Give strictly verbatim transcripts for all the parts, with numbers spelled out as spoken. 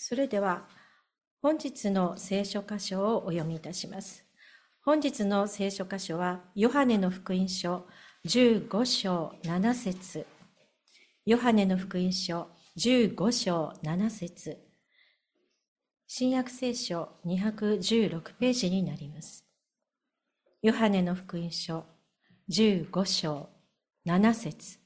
それでは本日の聖書箇所をお読みいたします。本日の聖書箇所はヨハネの福音書じゅうご章なな節、ヨハネの福音書じゅうご章なな節、新約聖書にひゃくじゅうろくページになります。ヨハネの福音書じゅうご章なな節。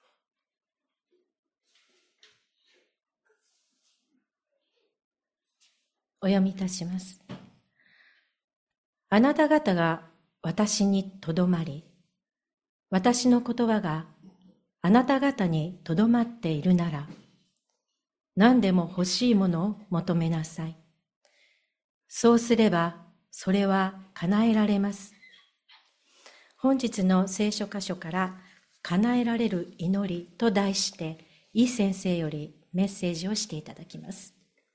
お読みいたします。あなた方が私にとどまり、私の言葉があなた方にとどまっているなら、何でも欲しいものを求めなさい。そうすれば、それは叶えられます。本日の聖書箇所から、叶えられる祈りと題して、イ先生よりメッセージをしていただきます。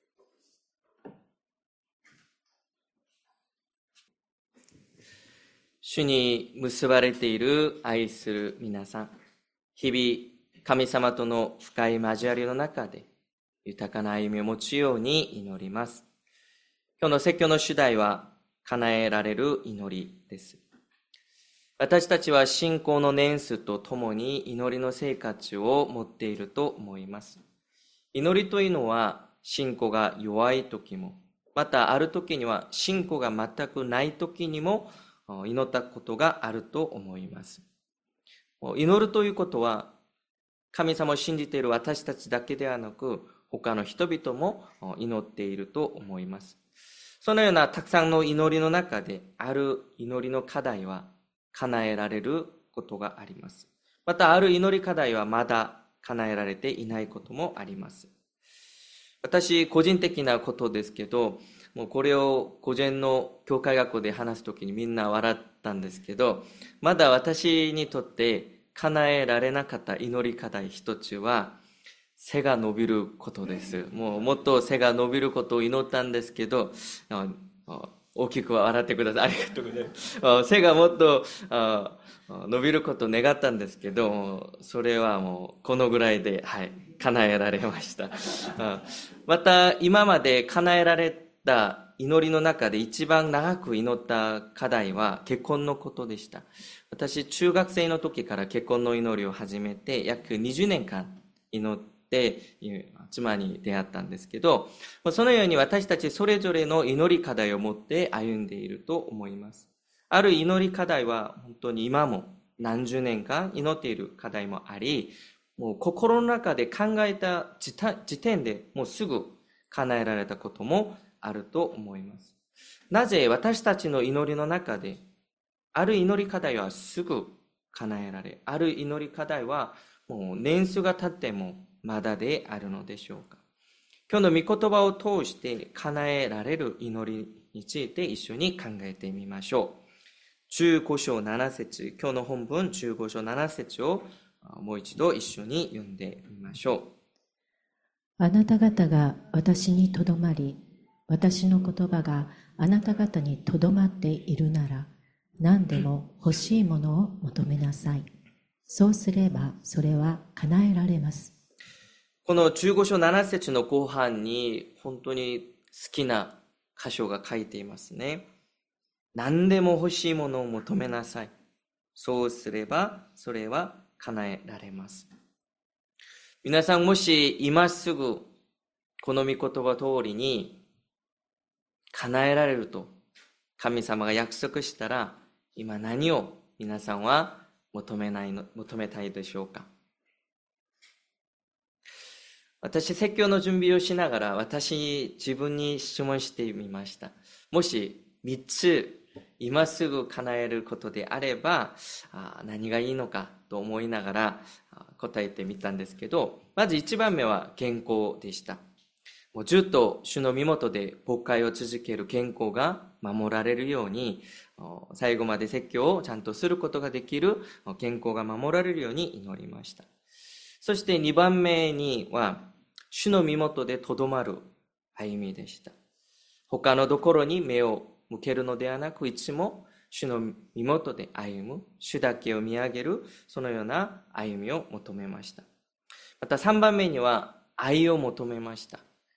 主に結ばれている愛する皆さん、日々神様との深い交わりの中で豊かな歩みを持つように祈ります。今日の説教の主題は叶えられる祈りです。私たちは信仰の年数とともに祈りの生活を持っていると思います。祈りというのは信仰が弱い時も、またある時には信仰が全くない時にも祈ったことがあると思います。祈るということは神様を信じている私たちだけではなく、他の人々も祈っていると思います。そのようなたくさんの祈りの中で、ある祈りの課題は叶えられることがあります。またある祈り課題はまだ叶えられていないこともあります。私個人的なことですけど、もうこれを個人の教会学校で話すときにみんな笑ったんですけど、まだ私にとって叶えられなかった祈り課題一つは背が伸びることです。もうもっと背が伸びることを祈ったんですけど、大きく笑ってください。ありがとうございます。背がもっと伸びることを願ったんですけど、それはもうこのぐらいで、はい、叶えられました。また今まで叶えられた祈りの中で一番長く祈った課題は結婚のことでした。私中学生の時から結婚の祈りを始めて約にじゅうねんかん祈って妻に出会ったんですけど、そのように私たちそれぞれの祈り課題を持って歩んでいると思います。ある祈り課題は本当に今も何十年間祈っている課題もあり、もう心の中で考えた時点でもうすぐ叶えられたこともあると思います。なぜ私たちの祈りの中である祈り課題はすぐ叶えられ、ある祈り課題はもう年数が経ってもまだであるのでしょうか。今日の御言葉を通して叶えられる祈りについて一緒に考えてみましょう。じゅうご章なな節、今日の本文じゅうご章なな節をもう一度一緒に読んでみましょう。 あなた方が私にとどまり、私の言葉があなた方にとどまっているなら、何でも欲しいものを求めなさい。そうすればそれは叶えられます。 このじゅうご章なな節の後半に本当に好きな箇所が書いていますね。何でも欲しいものを求めなさい。そうすればそれは叶えられます。皆さんもし今すぐこの御言葉通りに叶えられると神様が約束したら、今何を皆さんは求めないの、求めたいでしょうか。私説教の準備をしながら私自分に質問してみました。もしみっつ今すぐ叶えることであればあ何がいいのかと思いながら答えてみたんですけど、まずいちばんめは健康でした。もうずっと主の身元で牧会を続ける健康が守られるように、最後まで説教をちゃんとすることができる健康が守られるように祈りました。そしてにばんめには主の身元でとどまる歩みでした。他のところに目を向けるのではなく、いつも主の身元で歩む、主だけを見上げる、そのような歩みを求めました。またさんばんめには愛を求めました。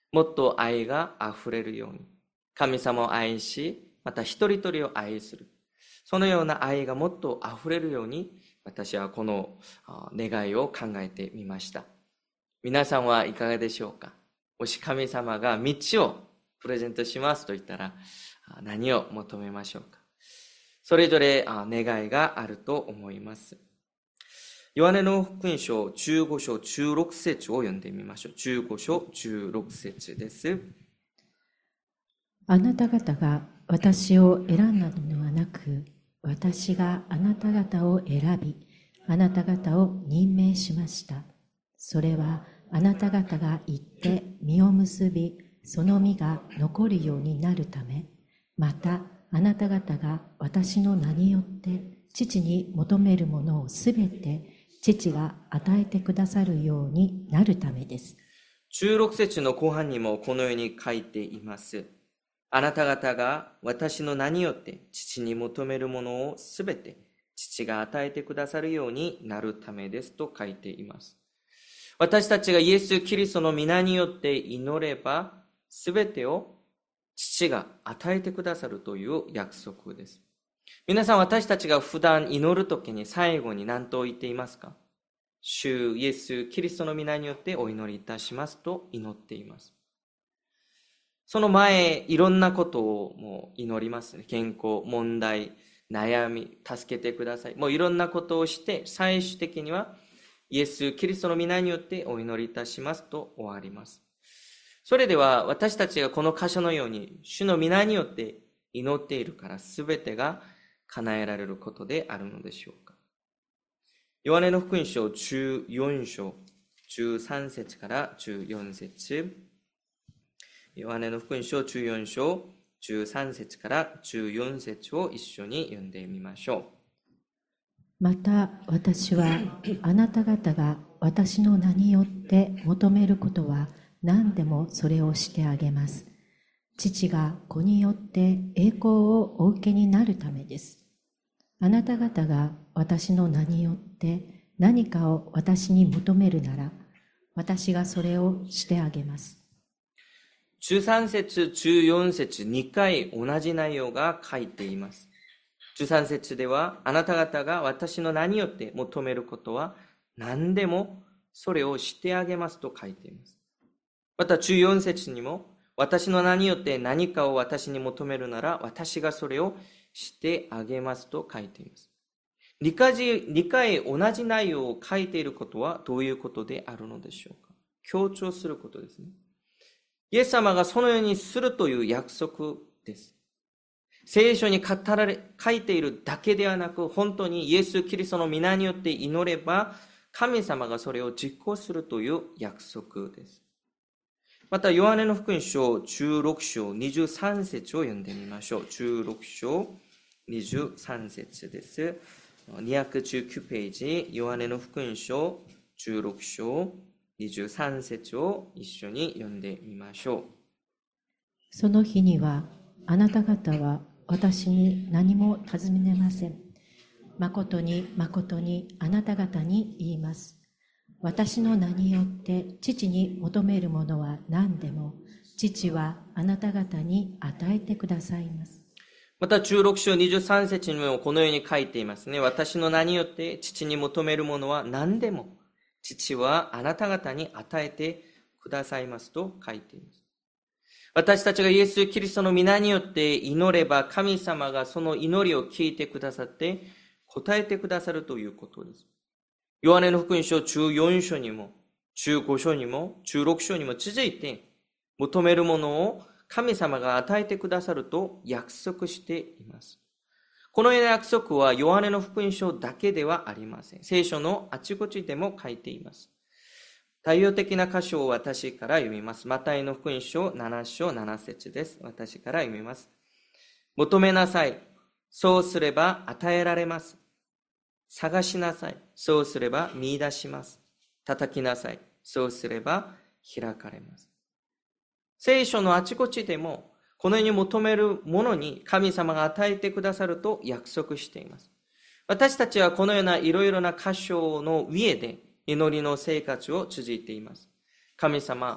もっと愛があふれるように、神様を愛し、また一人一人を愛する。そのような愛がもっとあふれるように、私はこの願いを考えてみました。皆さんはいかがでしょうか。もし神様が道をプレゼントしますと言ったら、何を求めましょうか。それぞれ願いがあると思います。ヨハネの福音書じゅうご章じゅうろく節を読んでみましょう。じゅうご章じゅうろく節です。 あなた方が私を選んだのではなく、私があなた方を選び、あなた方を任命しました。それはあなた方が行って実を結び、その実が残るようになるため、またあなた方が私の名によって父に求めるものをすべて父が与えてくださるようになるためです。 じゅうろく節の後半にもこのように書いています。あなた方が私の名によって父に求めるものをすべて父が与えてくださるようになるためですと書いています。私たちがイエス・キリストの皆によって祈れば、すべてを父が与えてくださるという約束です。皆さん、私たちが普段祈るときに最後に何と言っていますか？主イエス・キリストの皆によってお祈りいたしますと祈っています。その前、いろんなことをもう祈りますね。健康、問題、悩み、助けてください。もういろんなことをして、最終的にはイエス・キリストの皆によってお祈りいたしますと終わります。それでは私たちがこの箇所のように主の皆によって祈っているから全てが叶えられることであるのでしょうか。ヨハネの福音書じゅうよん章じゅうさん節からじゅうよん節、ヨハネの福音書じゅうよん章じゅうさん節からじゅうよん節を一緒に読んでみましょう。 また私はあなた方が私の名によって求めることは何でもそれをしてあげます。父が子によって栄光をお受けになるためです。あなた方が私の名によって何かを私に求めるなら、私がそれをしてあげます。 じゅうさん節、じゅうよん節、にかい同じ内容が書いています。じゅうさん節では、あなた方が私の名によって求めることは何でもそれをしてあげますと書いています。またじゅうよん節にも、私の名によって何かを私に求めるなら、私がそれをしてあげますと書いています。にかい同じ内容を書いていることはどういうことであるのでしょうか。強調することですね。イエス様がそのようにするという約束です。聖書に語られ、書いているだけではなく、本当にイエス・キリストの皆によって祈れば、神様がそれを実行するという約束です。また、ヨハネの福音書じゅうろく章にじゅうさん節を読んでみましょう。じゅうろく章にじゅうさん節です。にひゃくじゅうきゅうページ、ヨハネの福音書じゅうろく章にじゅうさん節を一緒に読んでみましょう。 その日には、あなた方は私に何も尋ねません。誠に誠にあなた方に言います。私の名によって父に求めるものは何でも、父はあなた方に与えてくださいます。 またじゅうろく章にじゅうさん節にもこのように書いていますね。私の名によって父に求めるものは何でも、父はあなた方に与えてくださいますと書いています。私たちがイエス・キリストの皆によって祈れば、神様がその祈りを聞いてくださって答えてくださるということです。ヨハネの福音書じゅうよん章にもじゅうご章にもじゅうろく章にも続いて、求めるものを神様が与えてくださると約束しています。このような約束はヨハネの福音書だけではありません。聖書のあちこちでも書いています。対応的な箇所を私から読みます。マタイの福音書なな章なな節です。私から読みます。求めなさい。そうすれば与えられます。探しなさい。そうすれば見出します。叩きなさい。そうすれば開かれます。聖書のあちこちでも、このように求めるものに神様が与えてくださると約束しています。私たちはこのようないろいろな箇所の上で祈りの生活を続いています。神様、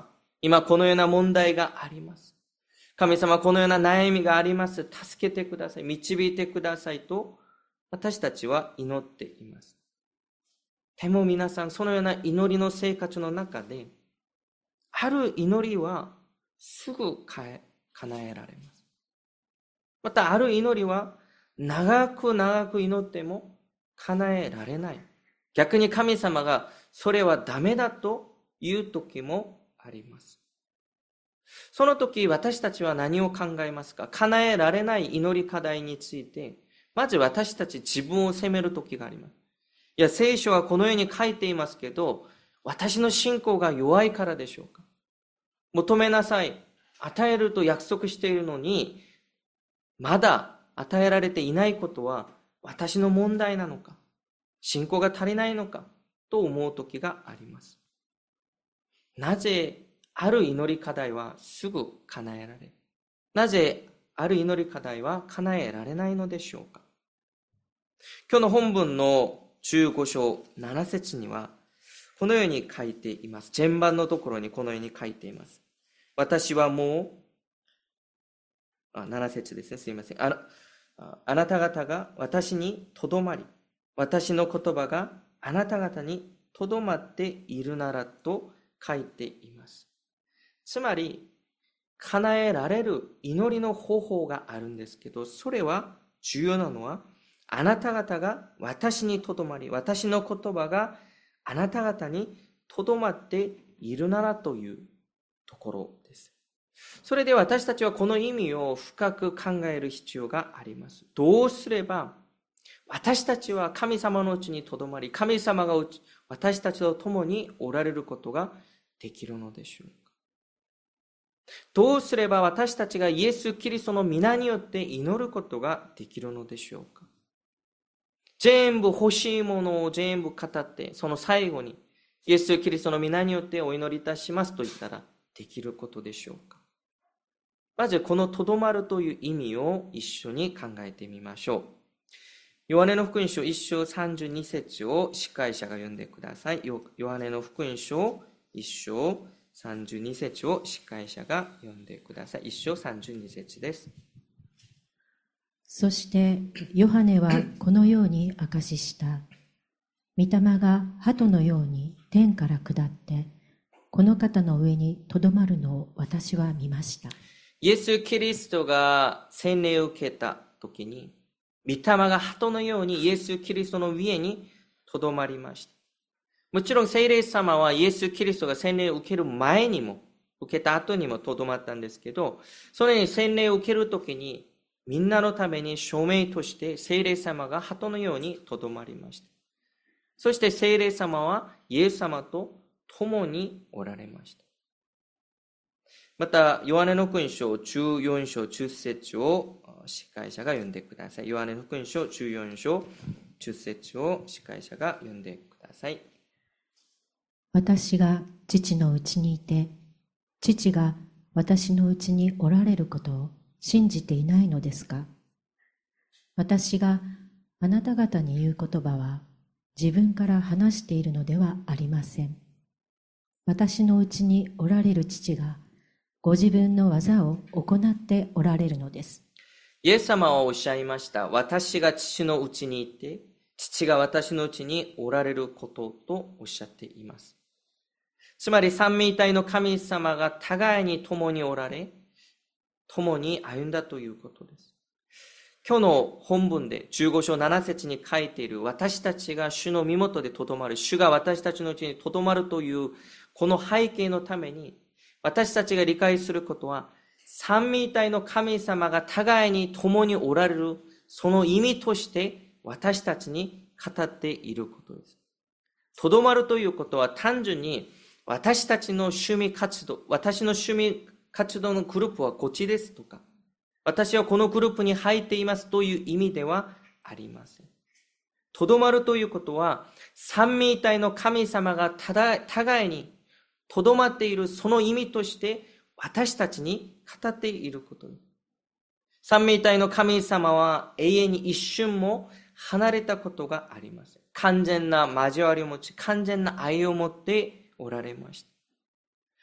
今このような問題があります。神様、このような悩みがあります。助けてください。導いてくださいと、私たちは祈っています。でも皆さん、そのような祈りの生活の中で、ある祈りはすぐ叶えられます。また、ある祈りは長く長く祈っても叶えられない。逆に神様がそれはダメだという時もあります。その時私たちは何を考えますか？叶えられない祈り課題について、まず私たち自分を責める時があります。いや、聖書はこのように書いていますけど、私の信仰が弱いからでしょうか？求めなさい、与えると約束しているのに、まだ与えられていないことは私の問題なのか、信仰が足りないのかと思う時があります。なぜある祈り課題はすぐ叶えられ、なぜある祈り課題は叶えられないのでしょうか？今日の本文のじゅうご章なな節にはこのように書いています。前番のところにこのように書いています。私はもう、あ、なな節ですね。すいません。あな、あなた方が私にとどまり、私の言葉があなた方にとどまっているならと書いています。つまり、叶えられる祈りの方法があるんですけど、それは重要なのは、あなた方が私にとどまり、私の言葉があなた方にとどまっているならというところです。それで私たちはこの意味を深く考える必要があります。どうすれば私たちは神様のうちにとどまり、神様が私たちと共におられることができるのでしょうか？どうすれば私たちがイエス・キリストの皆によって祈ることができるのでしょうか？全部欲しいものを全部語って、その最後にイエス・キリストの皆によってお祈りいたしますと言ったらできることでしょうか？まずこのとどまるという意味を一緒に考えてみましょう。ヨハネの福音書いっ章さんじゅうに節を司会者が読んでください。ヨハネの福音書いっ章さんじゅうに節を司会者が読んでください。いっ章さんじゅうに節です。 そしてヨハネはこのように証しした。御霊が鳩のように天から下ってこの方の上にとどまるのを私は見ました。 イエス・キリストが洗礼を受けた時に、御霊が鳩のようにイエス・キリストの上にとどまりました。もちろん聖霊様はイエス・キリストが洗礼を受ける前にも受けた後にもとどまったんですけど、それに洗礼を受ける時にみんなのために証明として聖霊様が鳩のようにとどまりました。そして聖霊様はイエス様と共におられました。また、ヨハネの福音書じゅうよん章じゅう節を司会者が読んでください。ヨハネの福音書じゅうよん章じゅう節を司会者が読んでください。 私が父のうちにいて、父が私のうちにおられることを信じていないのですか？私があなた方に言う言葉は自分から話しているのではありません。私のうちにおられる父がご自分の技を行っておられるのです。 イエス様はおっしゃいました。私が父のうちにいて、父が私のうちにおられることとおっしゃっています。つまり三位一体の神様が互いに共におられ、共に歩んだということです。今日の本文でじゅうご章なな節に書いている、私たちが主の身元でとどまる、主が私たちのうちにとどまるというこの背景のために、私たちが理解することは、三位一体の神様が互いに共におられる、その意味として私たちに語っていることです。とどまるということは単純に私たちの趣味活動、私の趣味活動のグループはこっちですとか、私はこのグループに入っていますという意味ではありません。とどまるということは、三位一体の神様が互いにとどまっているその意味として私たちに語っていることです。三位一体の神様は永遠に一瞬も離れたことがありません。完全な交わりを持ち、完全な愛を持っておられました。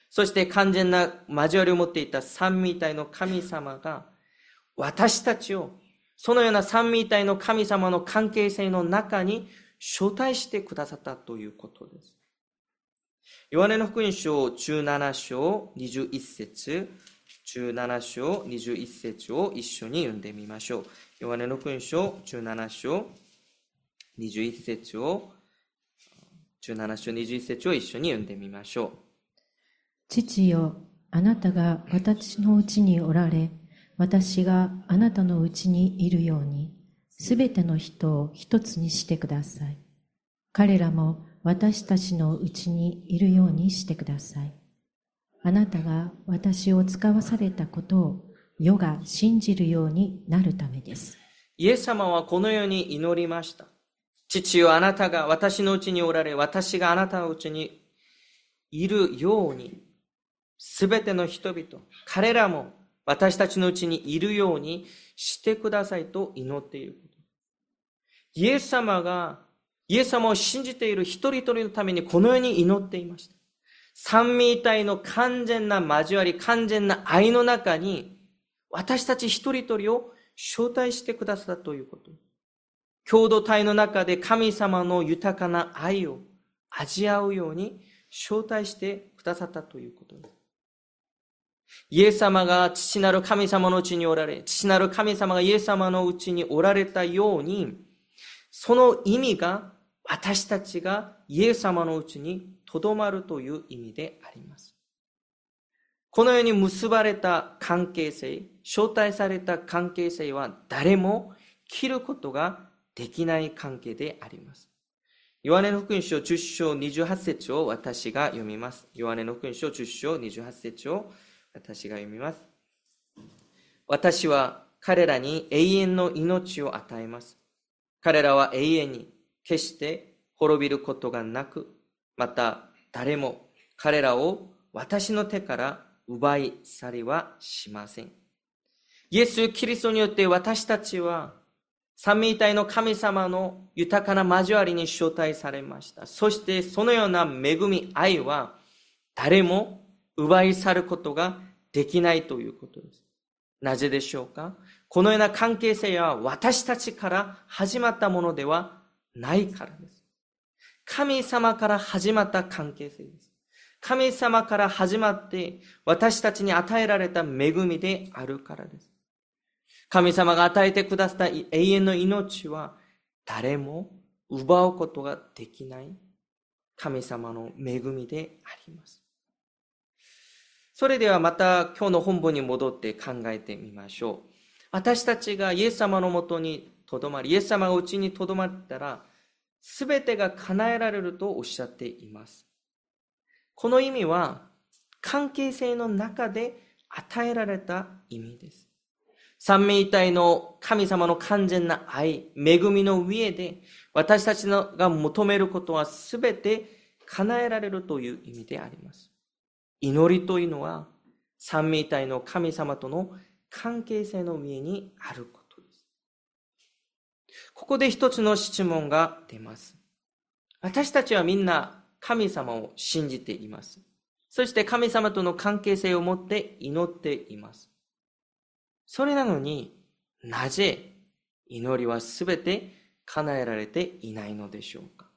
そして完全な交わりを持っていた三位一体の神様が私たちをそのような三位一体の神様の関係性の中に招待してくださったということです。ヨハネの福音書じゅうなな章にじゅういち節、じゅうなな章にじゅういち節を一緒に読んでみましょう。ヨハネの福音書じゅうなな章にじゅういち節を、じゅうなな章にじゅういち節を一緒に読んでみましょう。 父よ、あなたが私のうちにおられ、私があなたのうちにいるように、すべての人を一つにしてください。彼らも私たちのうちにいるようにしてください。あなたが私を使わされたことを世が信じるようになるためです。 イエス様はこのように祈りました。父よ、あなたが私のうちにおられ、私があなたのうちにいるように、すべての人々、彼らも私たちのうちにいるようにしてくださいと祈っていること。イエス様が、イエス様を信じている一人一人のためにこのように祈っていました。三位一体の完全な交わり、完全な愛の中に、私たち一人一人を招待してくださったということ。共同体の中で神様の豊かな愛を味わうように招待してくださったということです。イエス様が父なる神様のうちにおられ、父なる神様がイエス様のうちにおられたように、その意味が私たちがイエス様のうちにとどまるという意味であります。このように結ばれた関係性、招待された関係性は誰も切ることができない関係であります。ヨハネの福音書じゅっ章にじゅうはち節を私が読みます。ヨハネの福音書じゅっ章にじゅうはち節を私が読みます。私は彼らに永遠の命を与えます。彼らは永遠に決して滅びることがなく、また誰も彼らを私の手から奪い去りはしません。イエス・キリストによって私たちは三位一体の神様の豊かな交わりに招待されました。そしてそのような恵み、愛は誰も奪い去ることができないということです。なぜでしょうか？このような関係性は私たちから始まったものではないからです。神様から始まった関係性です。神様から始まって私たちに与えられた恵みであるからです。神様が与えてくださった永遠の命は誰も奪うことができない神様の恵みであります。それではまた今日の本文に戻って考えてみましょう。私たちがイエス様のもとにとどまり、イエス様がうちにとどまったら、すべてが叶えられるとおっしゃっています。この意味は、関係性の中で与えられた意味です。三位一体の神様の完全な愛、恵みの上で、私たちが求めることはすべて叶えられるという意味であります。祈りというのは三位一体の神様との関係性の上にあることです。ここで一つの質問が出ます。私たちはみんな神様を信じています。そして神様との関係性を持って祈っています。それなのになぜ祈りはすべて叶えられていないのでしょうか？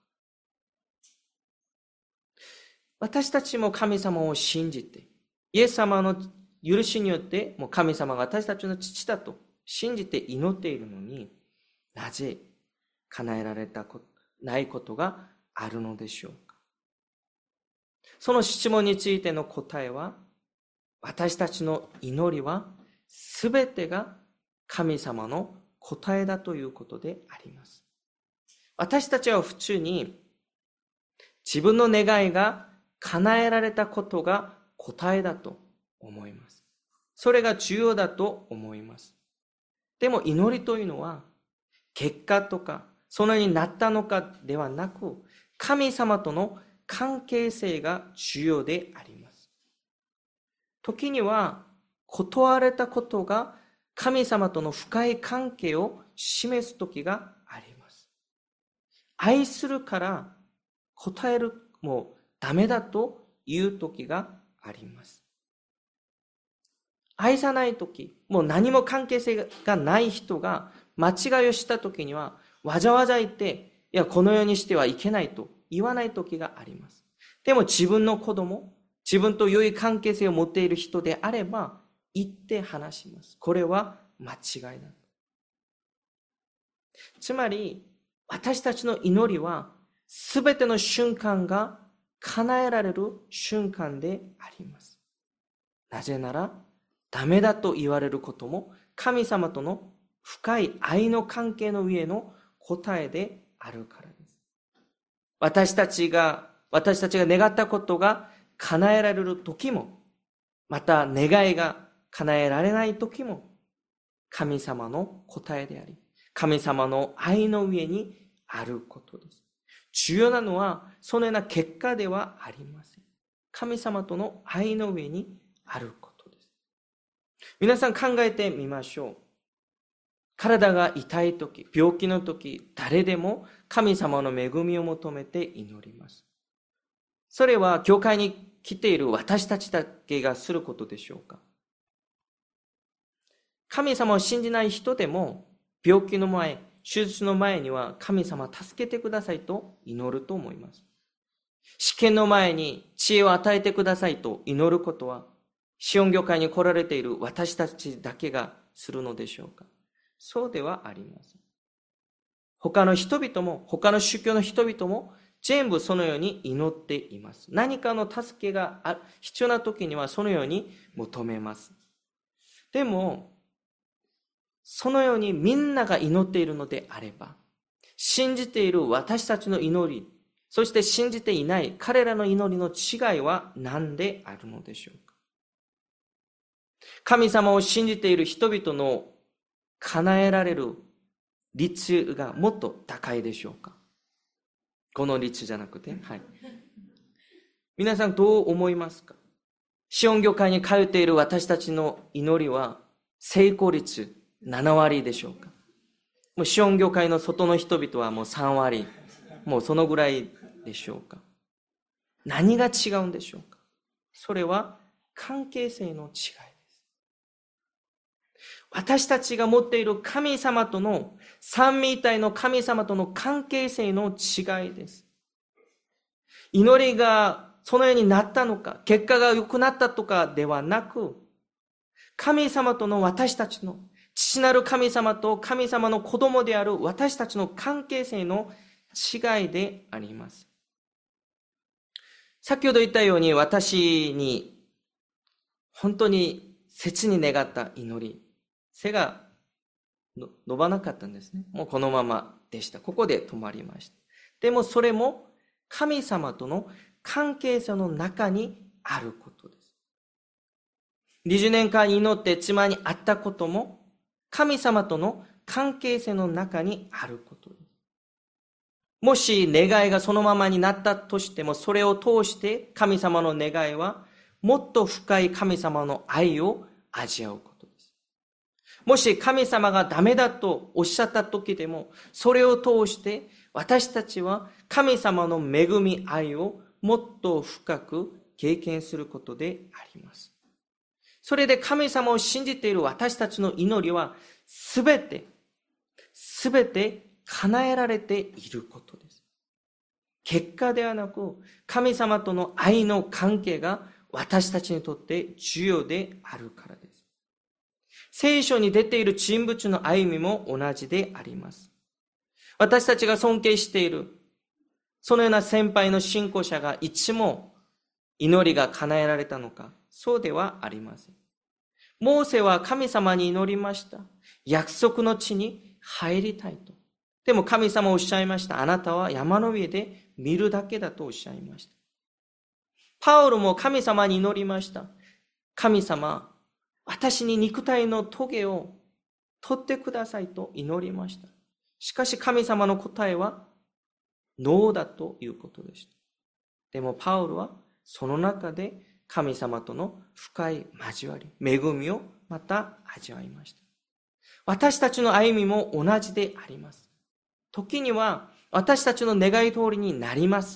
私たちも神様を信じて、イエス様の許しによってもう神様が私たちの父だと信じて祈っているのに、なぜ叶えられたことないことがあるのでしょうか？その質問についての答えは、私たちの祈りはすべてが神様の答えだということであります。私たちは普通に自分の願いが叶えられたことが答えだと思います。それが重要だと思います。でも祈りというのは結果とかそのようになったのかではなく、神様との関係性が重要であります。時には断られたことが神様との深い関係を示す時があります。愛するから答えるもうダメだという時があります。愛さないとき、もう何も関係性がない人が間違いをしたときには、わざわざ言って、いや、このようにしてはいけないと言わないときがあります。でも自分の子供、自分と良い関係性を持っている人であれば、言って話します。これは間違いだ。つまり、私たちの祈りは、すべての瞬間が叶えられる瞬間であります。なぜなら、ダメだと言われることも、神様との深い愛の関係の上の答えであるからです。私たちが、私たちが願ったことが叶えられる時も、また願いが叶えられない時も、神様の答えであり、神様の愛の上にあることです。重要なのは、そのような結果ではありません。神様との愛の上にあることです。皆さん考えてみましょう。体が痛いとき、病気のとき、誰でも神様の恵みを求めて祈ります。それは教会に来ている私たちだけがすることでしょうか？神様を信じない人でも、病気の前、手術の前には神様助けてくださいと祈ると思います。試験の前に知恵を与えてくださいと祈ることは、シオン教会に来られている私たちだけがするのでしょうか？そうではありません。他の人々も、他の宗教の人々も全部そのように祈っています。何かの助けが必要な時にはそのように求めます。でも、そのようにみんなが祈っているのであれば、信じている私たちの祈り、そして信じていない彼らの祈りの違いは何であるのでしょうか？神様を信じている人々の叶えられる率がもっと高いでしょうか？この率じゃなくて、はい。皆さんどう思いますか？シオン教会に通っている私たちの祈りは成功率ななわりでしょうか？もうシオン教会の外の人々はもうさんわり、もうそのぐらいでしょうか？何が違うんでしょうか？それは関係性の違いです。私たちが持っている神様との、三位一体の神様との関係性の違いです。祈りがそのようになったのか、結果が良くなったとかではなく、神様との私たちの、父なる神様と神様の子供である私たちの関係性の違いであります。先ほど言ったように、私に本当に切に願った祈り、背が伸ばなかったんですね。もうこのままでした。ここで止まりました。でもそれも神様との関係性の中にあることです。にじゅうねんかん祈って妻に会ったことも神様との関係性の中にあることです。もし願いがそのままになったとしても、それを通して神様の願いはもっと深い神様の愛を味わうことです。もし神様がダメだとおっしゃった時でも、それを通して私たちは神様の恵み愛をもっと深く経験することであります。それで神様を信じている私たちの祈りはすべて、すべて叶えられていることです。結果ではなく、神様との愛の関係が私たちにとって重要であるからです。聖書に出ている人物の歩みも同じであります。私たちが尊敬している、そのような先輩の信仰者がいつも祈りが叶えられたのか、そうではありません。モーセは神様に祈りました。約束の地に入りたいと。でも神様おっしゃいました。あなたは山の上で見るだけだとおっしゃいました。パウロも神様に祈りました。神様、私に肉体の棘を取ってくださいと祈りました。しかし神様の答えはノーだということでした。でもパウロはその中で神様との深い交わり、恵みをまた味わいました。私たちの歩みも同じであります。時には私たちの願い通りになります。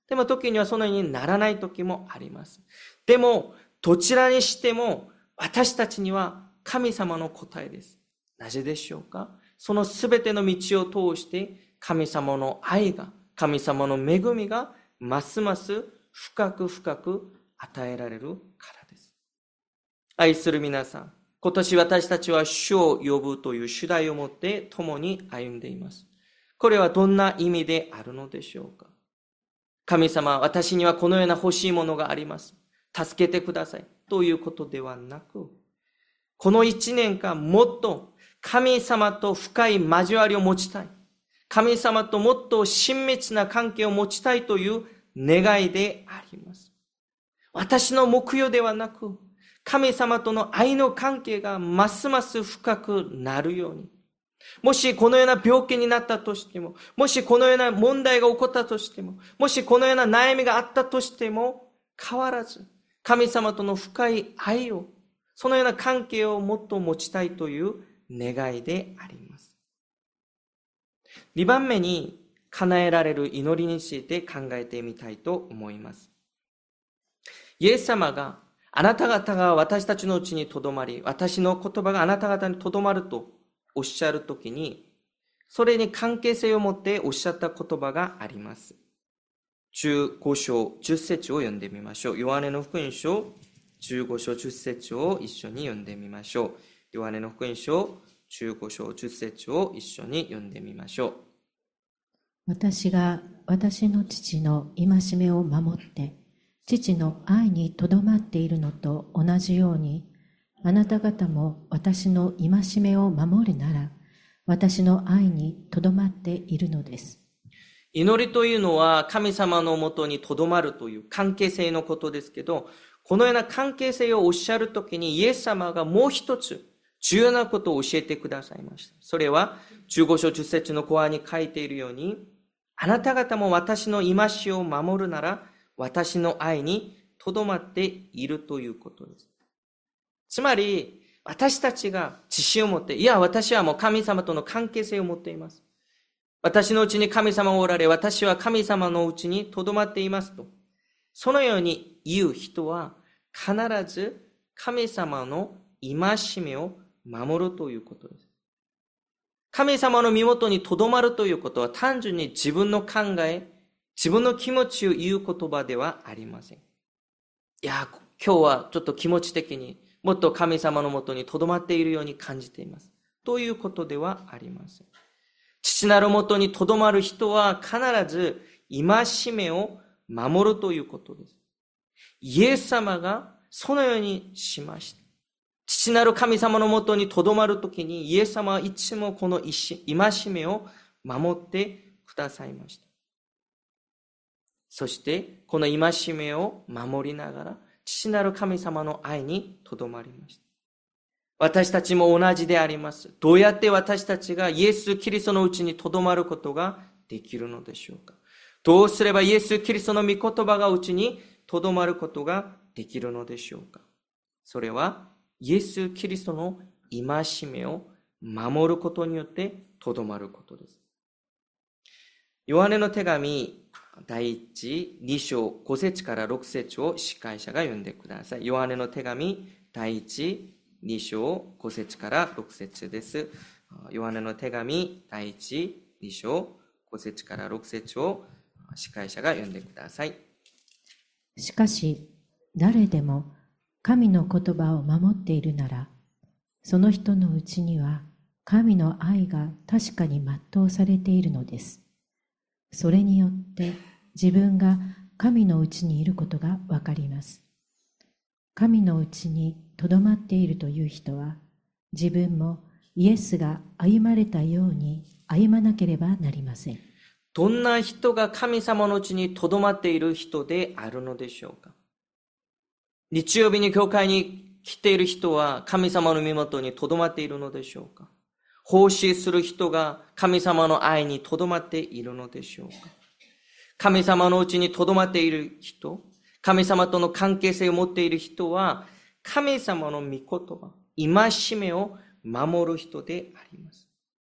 でも時にはそのようにならない時もあります。でも、どちらにしても私たちには神様の答えです。なぜでしょうか？そのすべての道を通して神様の愛が、神様の恵みがますます深く深く与えられるからです。愛する皆さん、今年私たちは主を呼ぶという主題を持って共に歩んでいます。これはどんな意味であるのでしょうか？神様、私にはこのような欲しいものがあります。助けてください。ということではなく、この一年間もっと神様と深い交わりを持ちたい。神様ともっと親密な関係を持ちたいという願いであります。私の目標ではなく、神様との愛の関係がますます深くなるように。もしこのような病気になったとしても、もしこのような問題が起こったとしても、もしこのような悩みがあったとしても、変わらず、神様との深い愛を、そのような関係をもっと持ちたいという願いであります。にばんめに、叶えられる祈りについて考えてみたいと思います。イエス様が、あなた方が私たちのうちにとどまり、私の言葉があなた方にとどまるとおっしゃるときに、それに関係性を持っておっしゃった言葉があります。じゅうご章じゅっ節を読んでみましょう。ヨハネの福音書じゅうご章じゅっ節を一緒に読んでみましょう。ヨハネの福音書じゅうご章じゅっ節を一緒に読んでみましょう。 私が私の父の戒めを守って、父の愛にとどまっているのと同じように、あなた方も私の戒めを守るなら、私の愛にとどまっているのです。 祈りというのは神様のもとにとどまるという関係性のことですけど、このような関係性をおっしゃるときにイエス様がもう一つ重要なことを教えてくださいました。それはじゅうご章じゅっ節の後半に書いているように、あなた方も私の戒めを守るなら、私の愛にとどまっているということです。つまり、私たちが自信を持って、いや、私はもう神様との関係性を持っています。私のうちに神様がおられ、私は神様のうちにとどまっていますと。そのように言う人は、必ず神様の戒めを守るということです。神様の身元にとどまるということは単純に自分の考え、自分の気持ちを言う言葉ではありません。いや、今日はちょっと気持ち的にもっと神様のもとにとどまっているように感じています。ということではありません。父なるもとにとどまる人は必ず戒めを守るということです。イエス様がそのようにしました。父なる神様のもとにとどまるときにイエス様はいつもこの戒めを守ってくださいました。そしてこの戒めを守りながら父なる神様の愛にとどまりました。私たちも同じであります。どうやって私たちがイエス・キリストのうちにとどまることができるのでしょうか。どうすればイエス・キリストの御言葉がうちにとどまることができるのでしょうか。それはイエス・キリストの戒めを守ることによってとどまることです。ヨハネの手紙第一、に章ご節からろく節を司会者が読んでください。ヨハネの手紙第一、に章ご節からろく節です。ヨハネの手紙第一、に章ご節からろく節を司会者が読んでください。 しかし誰でも神の言葉を守っているなら、その人のうちには神の愛が確かに全うされているのです。それによって自分が神のうちにいることがわかります。神のうちにとどまっているという人は、自分もイエスが歩まれたように歩まなければなりません。 どんな人が神様のうちにとどまっている人であるのでしょうか。日曜日に教会に来ている人は神様の身元にとどまっているのでしょうか。奉仕する人が神様の愛にとどまっているのでしょうか。神様のうちにとどまっている人、神様との関係性を持っている人は神様の御言葉、戒めを守る人であります。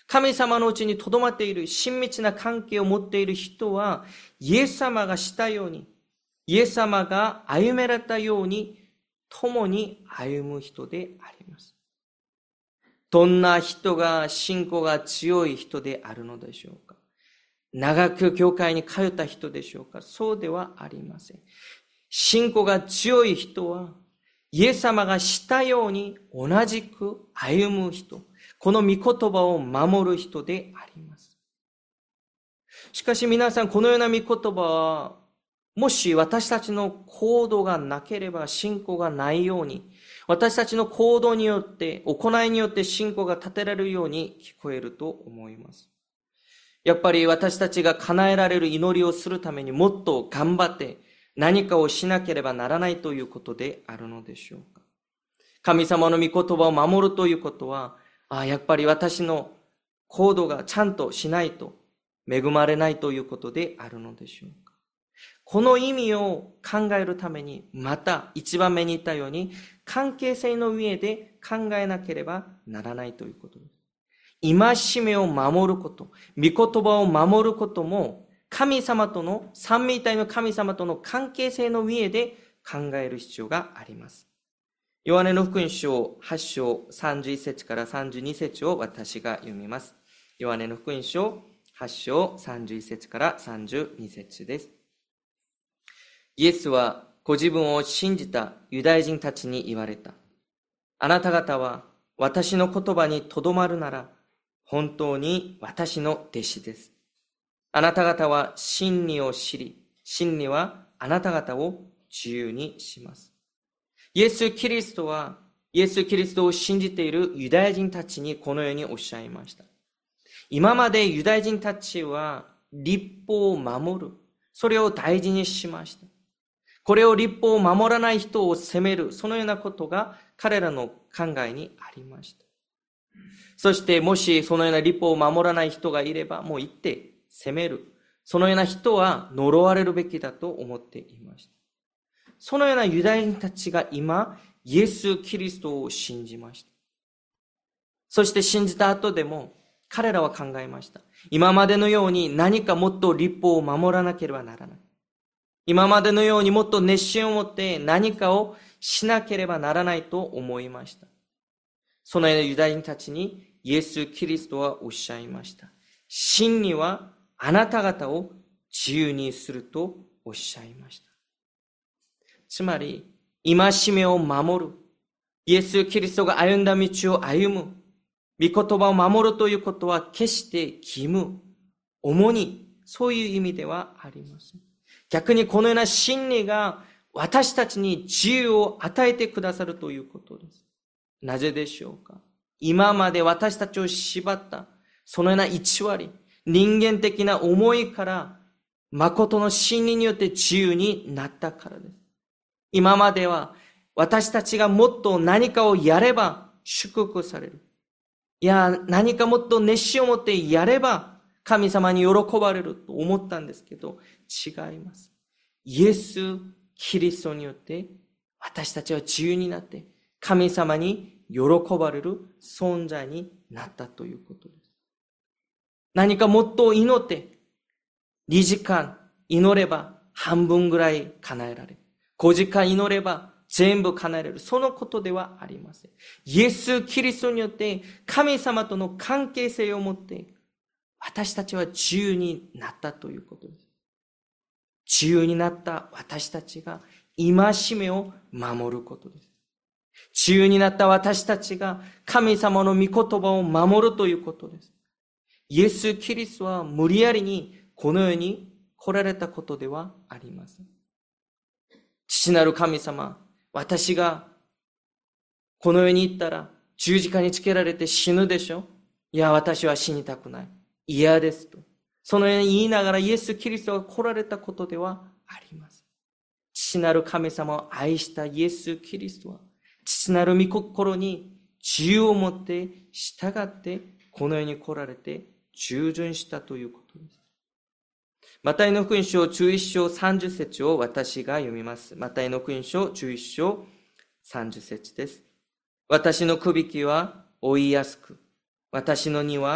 神様のうちに留まっている親密な関係を持っている人は、イエス様がしたように、イエス様が歩められたように、共に歩む人であります。どんな人が信仰が強い人であるのでしょうか。長く教会に通った人でしょうか。そうではありません。信仰が強い人は、イエス様がしたように同じく歩む人、この御言葉を守る人であります。しかし皆さん、このような御言葉は、もし私たちの行動がなければ信仰がないように、私たちの行動によって、行いによって信仰が立てられるように聞こえると思います。やっぱり私たちが叶えられる祈りをするためにもっと頑張って何かをしなければならないということであるのでしょうか。神様の御言葉を守るということは、あ、やっぱり私の行動がちゃんとしないと恵まれないということであるのでしょうか。この意味を考えるために、また一番目に言ったように、関係性の上で考えなければならないということです。戒めを守ること、御言葉を守ることも、神様との、三位一体の神様との関係性の上で考える必要があります。ヨハネの福音書はち章さんじゅういち節からさんじゅうに節を私が読みます。ヨハネの福音書はち章さんじゅういち節からさんじゅうに節です。イエスはご自分を信じたユダヤ人たちに言われた。あなた方は私の言葉にとどまるなら、本当に私の弟子です。あなた方は真理を知り、真理はあなた方を自由にします。イエス・キリストは、イエス・キリストを信じているユダヤ人たちにこのようにおっしゃいました。今までユダヤ人たちは律法を守る、それを大事にしました。これを律法を守らない人を責める、そのようなことが彼らの考えにありました。そしてもしそのような律法を守らない人がいれば、もう言って責める。そのような人は呪われるべきだと思っていました。そのようなユダヤ人たちが今、イエス・キリストを信じました。そして信じた後でも彼らは考えました。今までのように何かもっと律法を守らなければならない。今までのようにもっと熱心を持って何かをしなければならないと思いました。そのようなユダヤ人たちにイエス・キリストはおっしゃいました。真理はあなた方を自由にするとおっしゃいました。つまり、戒めを守る。イエス・キリストが歩んだ道を歩む。御言葉を守るということは決して義務、重に、そういう意味ではありません。逆にこのような真理が私たちに自由を与えてくださるということです。なぜでしょうか。今まで私たちを縛ったそのような偽り、人間的な思いから誠の真理によって自由になったからです。今までは私たちがもっと何かをやれば祝福される。いや、何かもっと熱心を持ってやれば神様に喜ばれると思ったんですけど、違います。イエス・キリストによって私たちは自由になって神様に喜ばれる存在になったということです。何かもっと祈ってにじかん祈れば半分ぐらい叶えられる。ごじかん祈れば全部叶えられる。そのことではありません。イエス・キリストによって神様との関係性を持って私たちは自由になったということです。自由になった私たちが戒めを守ることです。自由になった私たちが神様の御言葉を守るということです。イエス・キリストは無理やりにこの世に来られたことではありません。父なる神様、私がこの世に行ったら十字架につけられて死ぬでしょ。いや、私は死にたくない。嫌ですと。そのように言いながらイエス・キリストが来られたことではありません。父なる神様を愛したイエス・キリストは、父なる御心に自由を持って従ってこの世に来られて従順したということです。マタイの福音書じゅういち章さんじゅう節を私が読みます。マタイの福音書じゅういち章さんじゅう節です。私のくびきは追いやすく、私の荷は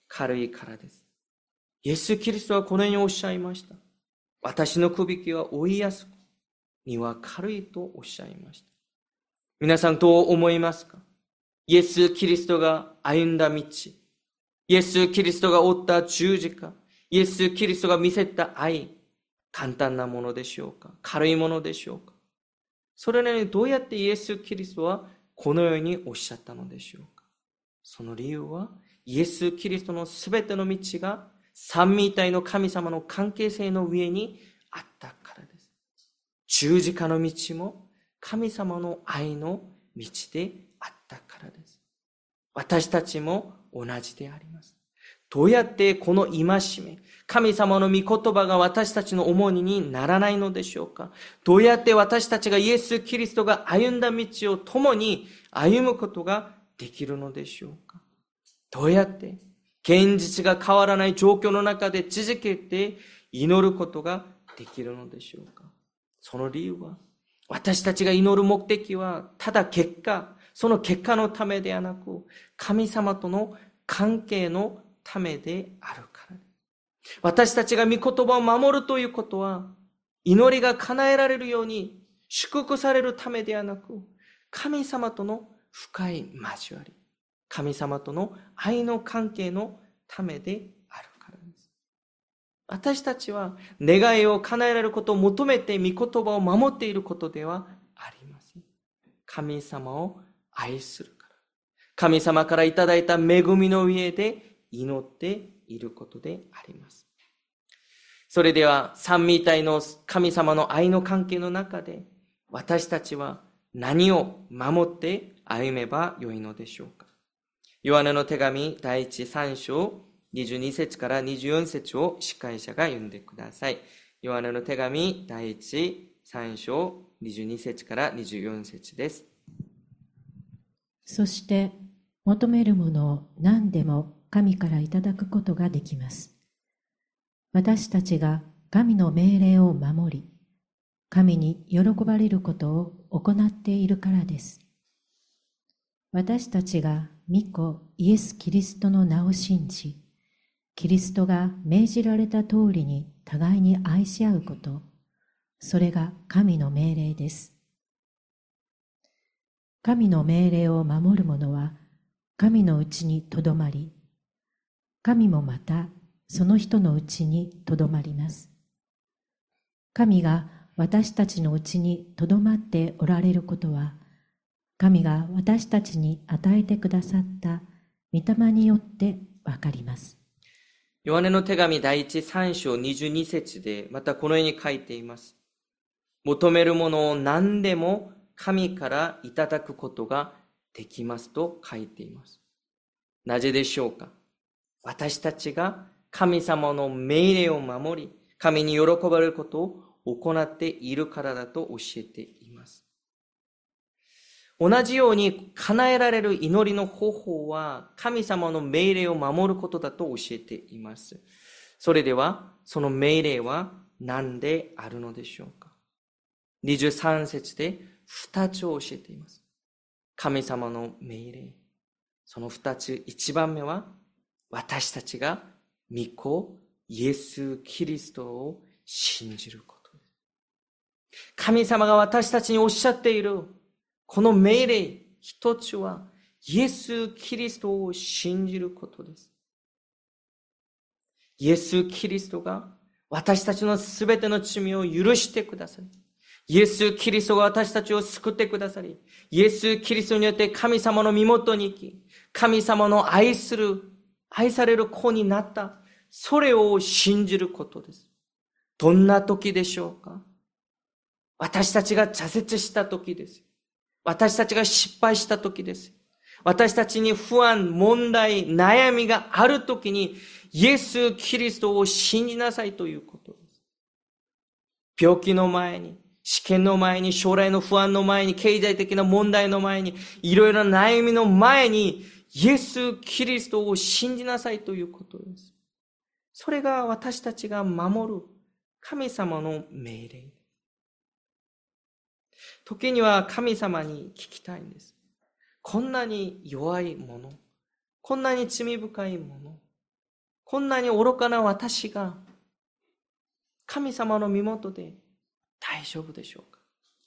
軽いからです。イエス・キリストはこのようにおっしゃいました。私のくびきは負いやすく、荷は軽いとおっしゃいました。皆さんどう思いますか？イエス・キリストが歩んだ道、イエス・キリストが負った十字架、イエス・キリストが見せた愛、簡単なものでしょうか？軽いものでしょうか？それなのにどうやってイエス・キリストはこのようにおっしゃったのでしょうか？その理由は、イエス・キリストのすべての道が三位一体の神様の関係性の上にあったからです。十字架の道も神様の愛の道であったからです。私たちも同じであります。どうやってこの戒め、神様の御言葉が私たちの重荷にならないのでしょうか？どうやって私たちがイエス・キリストが歩んだ道を共に歩むことができるのでしょうか？どうやって現実が変わらない状況の中で続けて祈ることができるのでしょうか？その理由は、私たちが祈る目的はただ結果、その結果のためではなく、神様との関係のためであるからです。私たちが御言葉を守るということは、祈りが叶えられるように祝福されるためではなく、神様との深い交わり、神様との愛の関係のためであるからです。私たちは願いを叶えられることを求めて御言葉を守っていることではありません。神様を愛するから、神様からいただいた恵みの上で祈っていることであります。それでは三位一体の神様の愛の関係の中で、私たちは何を守って歩めばよいのでしょうか？ヨハネの手紙第一三章にじゅうに節からにじゅうよん節を司会者が読んでください。ヨハネの手紙第一三章にじゅうに節からにじゅうよん節です。 そして求めるものを何でも神からいただくことができます。私たちが神の命令を守り、神に喜ばれることを行っているからです。私たちが御子イエス・キリストの名を信じ、キリストが命じられた通りに互いに愛し合うこと、それが神の命令です。神の命令を守る者は神のうちにとどまり、神もまたその人のうちにとどまります。神が私たちのうちにとどまっておられることは、神が私たちに与えてくださった御霊によってわかります。 ヨハネの手紙第一三章にじゅうに節でまたこのように書いています。求めるものを何でも神からいただくことができますと書いています。なぜでしょうか？私たちが神様の命令を守り、神に喜ばれることを行っているからだと教えています。同じように叶えられる祈りの方法は神様の命令を守ることだと教えています。それではその命令は何であるのでしょうか？にじゅうさん節で二つを教えています。神様の命令、その二つ、一番目は私たちが御子イエス・キリストを信じることです。神様が私たちにおっしゃっているこの命令一つはイエス・キリストを信じることです。イエス・キリストが私たちのすべての罪を許してくださり、イエス・キリストが私たちを救ってくださり、イエス・キリストによって神様の身元に行き、神様の愛する、愛される子になった、それを信じることです。どんな時でしょうか？私たちが挫折した時です。私たちが失敗した時です。私たちに不安、問題、悩みがある時に、イエス・キリストを信じなさいということです。病気の前に、試験の前に、将来の不安の前に、経済的な問題の前に、いろいろな悩みの前に、イエス・キリストを信じなさいということです。それが私たちが守る神様の命令。時には神様に聞きたいんです。こんなに弱いもの、こんなに罪深いもの、 こんなに愚かな私が神様の身元で大丈夫でしょうか。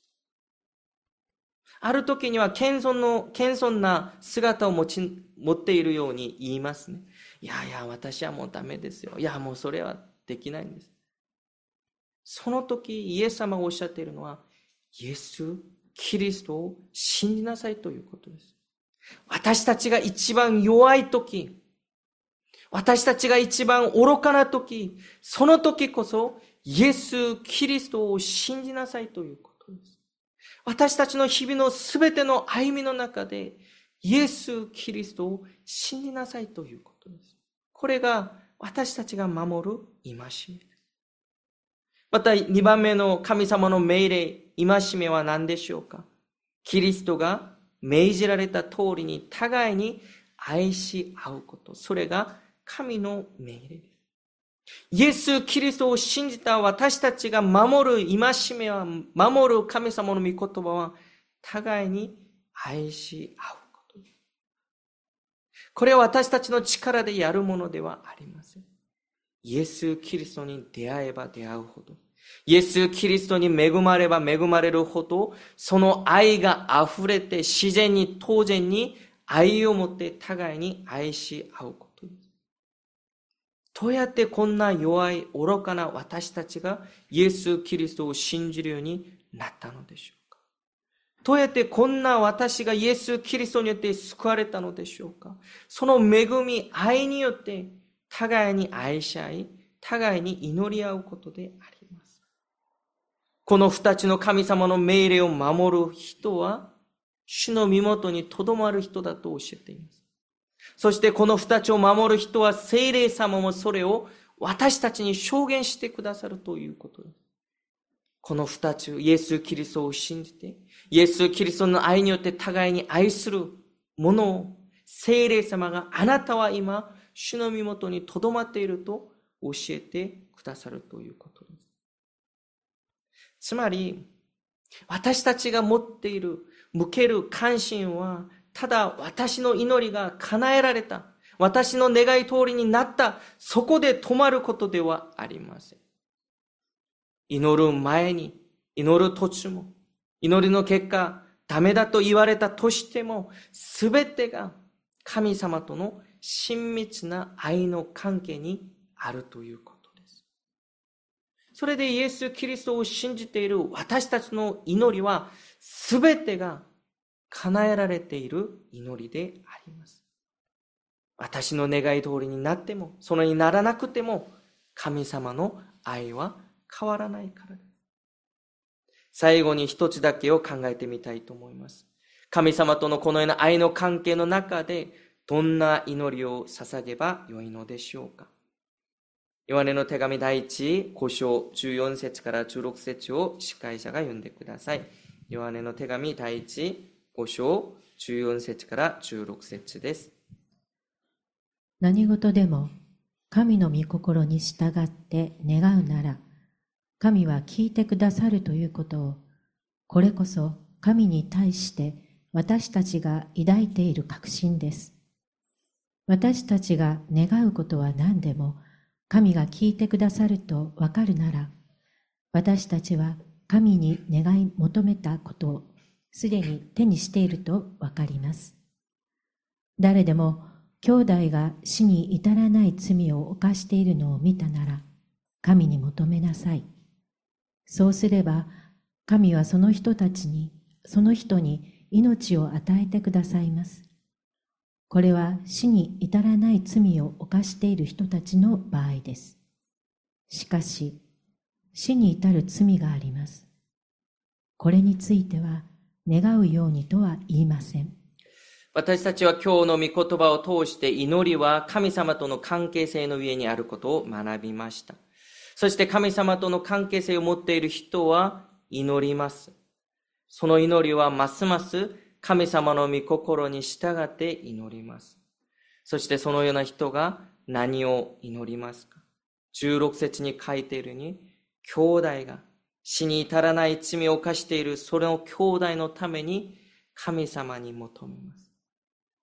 ある時には謙遜の、謙遜な姿を持ち、持っているように言いますね。いやいや、私はもうダメですよ。いや、もうそれはできないんです。その時、イエス様がおっしゃっているのは、イエス・キリストを信じなさいということです。私たちが一番弱い時、私たちが一番愚かな時、その時こそ、イエス・キリストを信じなさいということです。私たちの日々のすべての歩みの中で、イエス・キリストを信じなさいということです。これが私たちが守る戒めです。またにばんめの神様の命令、戒めは何でしょうか。キリストが命じられた通りに互いに愛し合うこと。それが神の命令です。イエス・キリストを信じた私たちが守る戒めは、守る神様の御言葉は、互いに愛し合うことです。これは私たちの力でやるものではありません。イエス・キリストに出会えば出会うほど、イエス・キリストに恵まれば恵まれるほど、その愛が溢れて自然に当然に愛を持って互いに愛し合うことです。どうやってこんな弱い愚かな私たちがイエス・キリストを信じるようになったのでしょうか。どうやってこんな私がイエス・キリストによって救われたのでしょうか。その恵み、愛によって互いに愛し合い、互いに祈り合うことであります。この二つの神様の命令を守る人は、主の身元にとどまる人だと教えています。そしてこの二つを守る人は、聖霊様もそれを私たちに証言してくださるということです。この二つ、イエス・キリストを信じて、イエス・キリストの愛によって互いに愛するものを、聖霊様があなたは今、主の身元にとどまっていると教えてくださるということです。つまり、私たちが持っている、向ける関心は、ただ私の祈りが叶えられた、私の願い通りになった、そこで止まることではありません。祈る前に、祈る途中も、祈りの結果、ダメだと言われたとしても、すべてが神様との親密な愛の関係にあるということです。それでイエス・キリストを信じている私たちの祈りは、すべてが叶えられている祈りであります。私の願い通りになっても、そのようにならなくても、神様の愛は変わらないからです。最後に一つだけを考えてみたいと思います。神様とのこのような愛の関係の中で、どんな祈りを捧げばよいのでしょうか。ヨハネの手紙第一ご章じゅうよん節からじゅうろく節を司会者が読んでください。ヨハネの手紙第一ご章じゅうよん節からじゅうろく節です。 何事でも神の御心に従って願うなら、神は聞いてくださるということを、これこそ神に対して私たちが抱いている確信です。私たちが願うことは何でも神が聞いてくださるとわかるなら、私たちは神に願い求めたことをすでに手にしているとわかります。誰でも兄弟が死に至らない罪を犯しているのを見たなら、神に求めなさい。そうすれば、神はその人たちに、その人に命を与えてくださいます。これは死に至らない罪を犯している人たちの場合です。しかし、死に至る罪があります。これについては、願うようにとは言いません。 私たちは今日の御言葉を通して祈りは神様との関係性の上にあることを学びました。そして神様との関係性を持っている人は祈ります。その祈りはますます神様の御心に従って祈ります。そしてそのような人が何を祈りますか。じゅうろく節に書いているように、兄弟が死に至らない罪を犯しているその兄弟のために神様に求めます。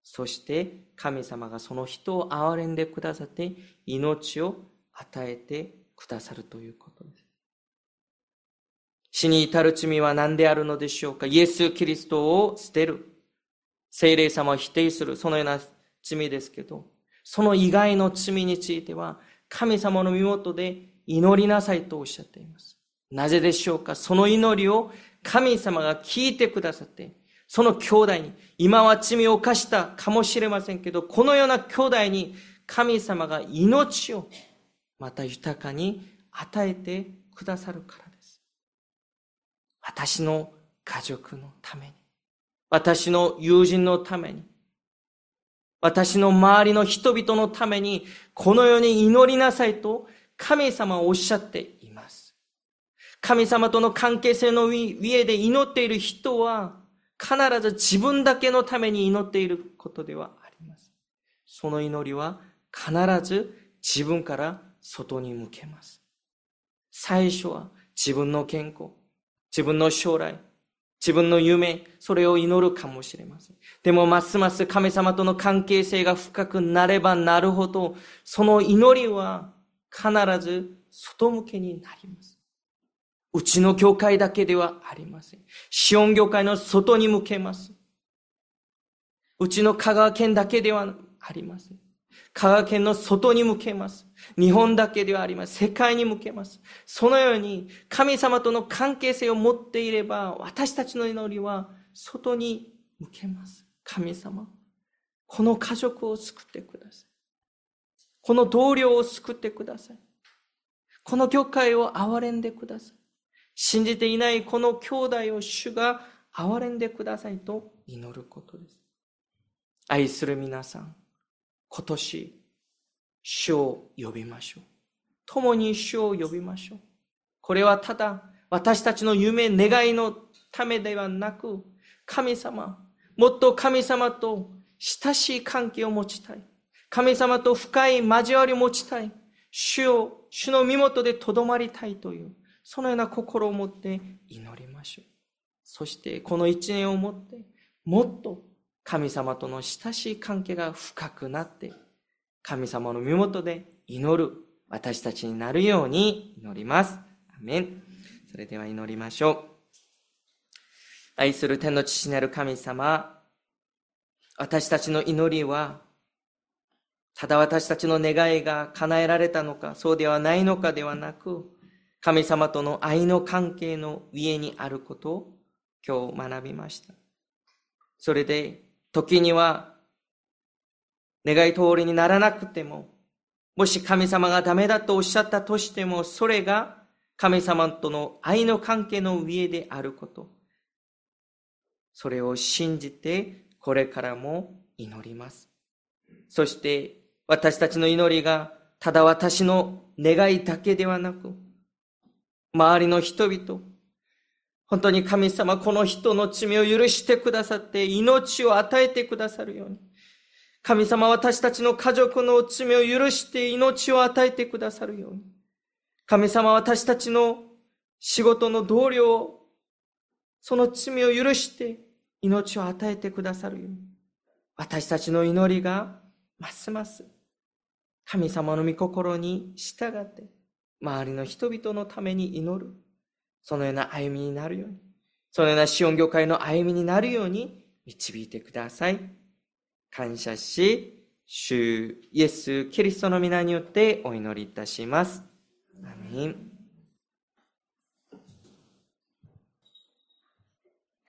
そして神様がその人を憐れんでくださって命を与えてくださるということです。死に至る罪は何であるのでしょうか。イエス・キリストを捨てる、聖霊様を否定する、そのような罪ですけど、その以外の罪については神様の身元で祈りなさいとおっしゃっています。なぜでしょうか。その祈りを神様が聞いてくださって、その兄弟に、今は罪を犯したかもしれませんけど、このような兄弟に神様が命をまた豊かに与えてくださるからです。私の家族のために、私の友人のために、私の周りの人々のために、このように祈りなさいと神様はおっしゃっています。神様との関係性の上で祈っている人は、必ず自分だけのために祈っていることではあります。その祈りは必ず自分から外に向けます。最初は自分の健康、自分の将来、自分の夢、それを祈るかもしれません。でもますます神様との関係性が深くなればなるほど、その祈りは必ず外向けになります。うちの教会だけではありません。シオン教会の外に向けます。うちの香川県だけではありません。香川県の外に向けます。日本だけではありません。世界に向けます。そのように神様との関係性を持っていれば、私たちの祈りは外に向けます。神様、この家族を救ってください。この同僚を救ってください。この教会を憐れんでください。信じていないこの兄弟を主が憐れんでくださいと祈ることです。愛する皆さん、今年主を呼びましょう。共に主を呼びましょう。これはただ私たちの夢、願いのためではなく、神様、もっと神様と親しい関係を持ちたい。神様と深い交わりを持ちたい。主を、主の身元でとどまりたいという、そのような心を持って祈りましょう。そしてこの一年をもってもっと神様との親しい関係が深くなって、神様の身元で祈る私たちになるように祈ります。アメン。それでは祈りましょう。愛する天の父なる神様、私たちの祈りはただ私たちの願いが叶えられたのか、そうではないのかではなく、神様との愛の関係の上にあることを今日学びました。それで時には願い通りにならなくても、もし神様がダメだとおっしゃったとしても、それが神様との愛の関係の上であること、それを信じてこれからも祈ります。そして私たちの祈りがただ私の願いだけではなく、周りの人々、本当に神様、この人の罪を許してくださって命を与えてくださるように、神様、私たちの家族の罪を許して命を与えてくださるように、神様、私たちの仕事の同僚をその罪を許して命を与えてくださるように、私たちの祈りがますます神様の御心に従って周りの人々のために祈る、そのような歩みになるように、そのようなシオン教会の歩みになるように導いてください。感謝し、主イエス・キリストの皆によってお祈りいたします。アメン。